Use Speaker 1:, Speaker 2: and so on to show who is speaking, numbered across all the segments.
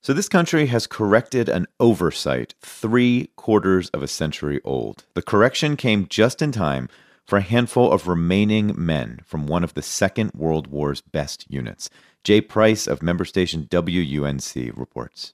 Speaker 1: So this country has corrected an oversight 3/4 of a century old. The correction came just in time for a handful of remaining men from one of the Second World War's best units. Jay Price of member station WUNC reports.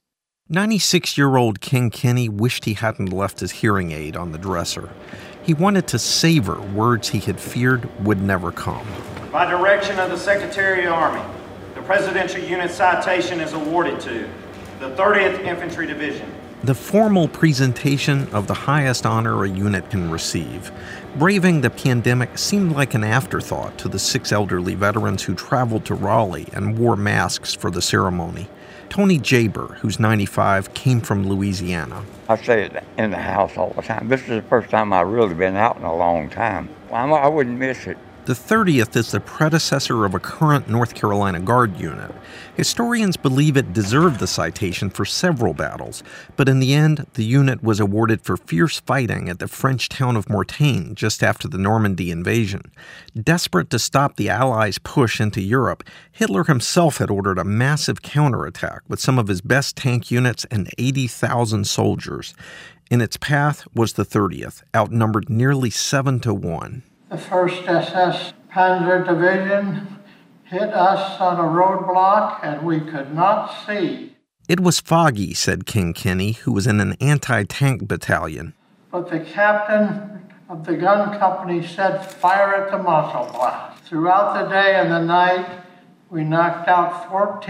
Speaker 2: 96-year-old King Kenny wished he hadn't left his hearing aid on the dresser. He wanted to savor words he had feared would never come.
Speaker 3: By direction of the Secretary of the Army, the Presidential Unit Citation is awarded to the 30th Infantry Division.
Speaker 2: The formal presentation of the highest honor a unit can receive. Braving the pandemic seemed like an afterthought to the 6 elderly veterans who traveled to Raleigh and wore masks for the ceremony. Tony Jaber, who's 95, came from Louisiana.
Speaker 4: I stay in the house all the time. This is the first time I've really been out in a long time. I wouldn't miss it.
Speaker 2: The 30th is the predecessor of a current North Carolina Guard unit. Historians believe it deserved the citation for several battles, but in the end, the unit was awarded for fierce fighting at the French town of Mortain just after the Normandy invasion. Desperate to stop the Allies' push into Europe, Hitler himself had ordered a massive counterattack with some of his best tank units and 80,000 soldiers. In its path was the 30th, outnumbered nearly 7-1.
Speaker 5: The 1st SS Panzer Division hit us on a roadblock and we could not see.
Speaker 2: It was foggy, said King Kenny, who was in an anti-tank battalion.
Speaker 5: But the captain of the gun company said, "Fire at the muzzle blast." Throughout the day and the night, we knocked out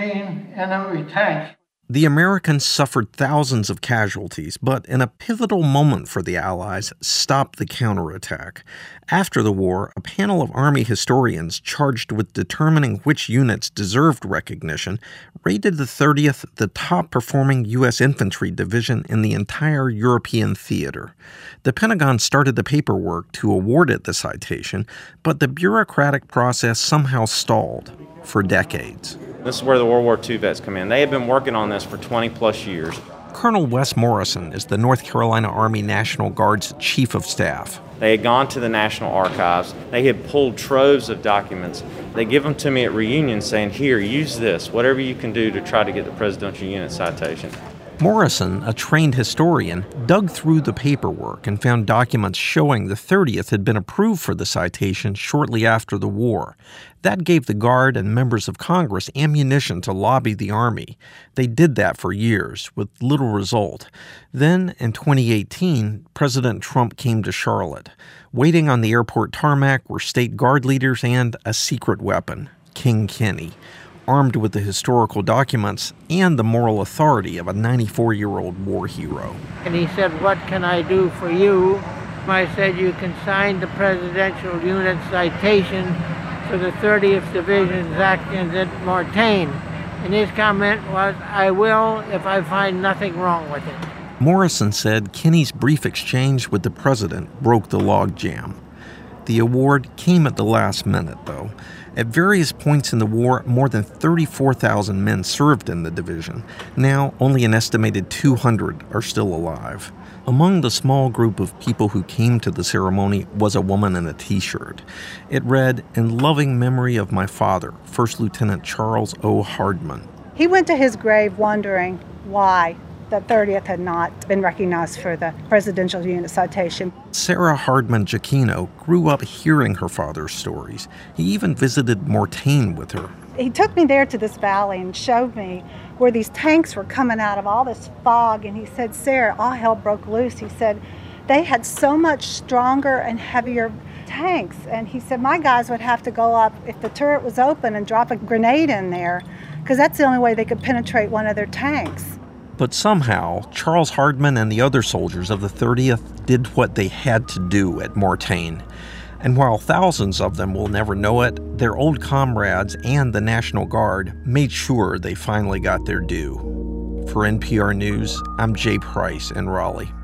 Speaker 5: 14 enemy tanks.
Speaker 2: The Americans suffered thousands of casualties, but in a pivotal moment for the Allies, stopped the counterattack. After the war, a panel of Army historians charged with determining which units deserved recognition rated the 30th the top-performing U.S. infantry division in the entire European theater. The Pentagon started the paperwork to award it the citation, but the bureaucratic process somehow stalled for decades.
Speaker 6: This is where the World War II vets come in. They have been working on this for 20-plus years.
Speaker 2: Colonel Wes Morrison is the North Carolina Army National Guard's Chief of Staff.
Speaker 6: They had gone to the National Archives. They had pulled troves of documents. They give them to me at reunion saying, "Here, use this, whatever you can do to try to get the Presidential Unit Citation."
Speaker 2: Morrison, a trained historian, dug through the paperwork and found documents showing the 30th had been approved for the citation shortly after the war. That gave the Guard and members of Congress ammunition to lobby the Army. They did that for years, with little result. Then, in 2018, President Trump came to Charlotte. Waiting on the airport tarmac were state Guard leaders and a secret weapon, King Kenny, armed with the historical documents and the moral authority of a 94-year-old war hero.
Speaker 5: And he said, "What can I do for you?" I said, "You can sign the Presidential Unit Citation for the 30th Division's actions at Mortain." And his comment was, "I will if I find nothing wrong with it."
Speaker 2: Morrison said Kenny's brief exchange with the president broke the logjam. The award came at the last minute, though. At various points in the war, more than 34,000 men served in the division. Now, only an estimated 200 are still alive. Among the small group of people who came to the ceremony was a woman in a T-shirt. It read, "In loving memory of my father, First Lieutenant Charles O. Hardman."
Speaker 7: He went to his grave wondering why the 30th had not been recognized for the Presidential Unit Citation.
Speaker 2: Sarah Hardman Giacchino grew up hearing her father's stories. He even visited Mortain with her.
Speaker 7: He took me there to this valley and showed me where these tanks were coming out of all this fog, and he said, "Sarah, all hell broke loose." He said, "They had so much stronger and heavier tanks," and he said, "My guys would have to go up if the turret was open and drop a grenade in there, because that's the only way they could penetrate one of their tanks."
Speaker 2: But somehow, Charles Hardman and the other soldiers of the 30th did what they had to do at Mortain. And while thousands of them will never know it, their old comrades and the National Guard made sure they finally got their due. For NPR News, I'm Jay Price in Raleigh.